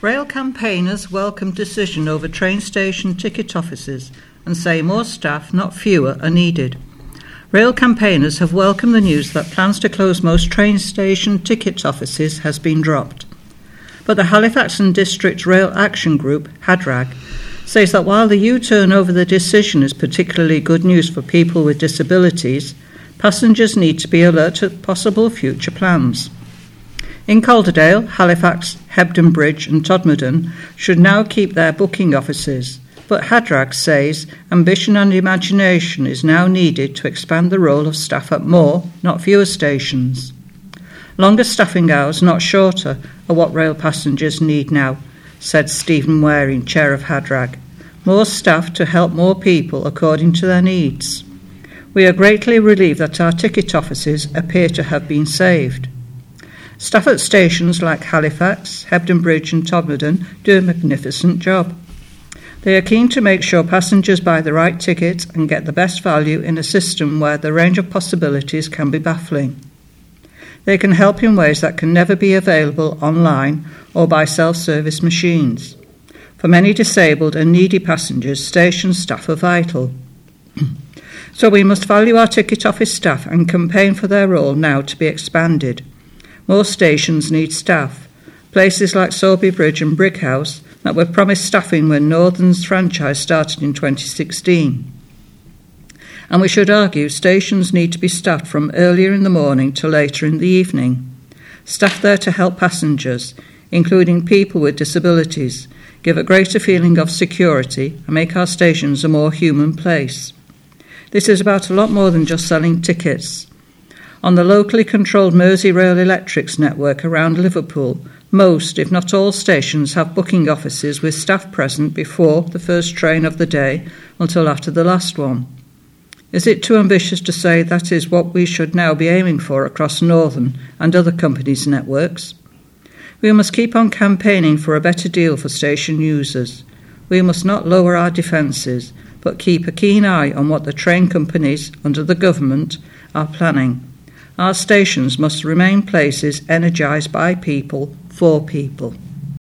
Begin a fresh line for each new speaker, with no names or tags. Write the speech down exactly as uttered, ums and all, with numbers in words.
Rail campaigners welcome decision over train station ticket offices and say more staff, not fewer, are needed. Rail campaigners have welcomed the news that plans to close most train station ticket offices has been dropped. But the Halifax and District Rail Action Group, HADRAG, says that while the U-turn over the decision is particularly good news for people with disabilities, passengers need to be alert to possible future plans. In Calderdale, Halifax, Hebden Bridge and Todmorden should now keep their booking offices, but HADRAG says ambition and imagination is now needed to expand the role of staff at more, not fewer stations. Longer staffing hours, not shorter, are what rail passengers need now, said Stephen Waring, chair of HADRAG. More staff to help more people according to their needs. We are greatly relieved that our ticket offices appear to have been saved. Staff at stations like Halifax, Hebden Bridge and Todmorden do a magnificent job. They are keen to make sure passengers buy the right ticket and get the best value in a system where the range of possibilities can be baffling. They can help in ways that can never be available online or by self-service machines. For many disabled and needy passengers, station staff are vital. So we must value our ticket office staff and campaign for their role now to be expanded. More stations need staff. Places like Sowerby Bridge and Brickhouse that were promised staffing when Northern's franchise started in twenty sixteen. And we should argue stations need to be staffed from earlier in the morning to later in the evening. Staff there to help passengers, including people with disabilities, give a greater feeling of security and make our stations a more human place. This is about a lot more than just selling tickets. On the locally controlled Merseyrail Electrics network around Liverpool, most, if not all, stations have booking offices with staff present before the first train of the day until after the last one. Is it too ambitious to say that is what we should now be aiming for across Northern and other companies' networks? We must keep on campaigning for a better deal for station users. We must not lower our defences, but keep a keen eye on what the train companies under the government are planning. Our stations must remain places energised by people, for people.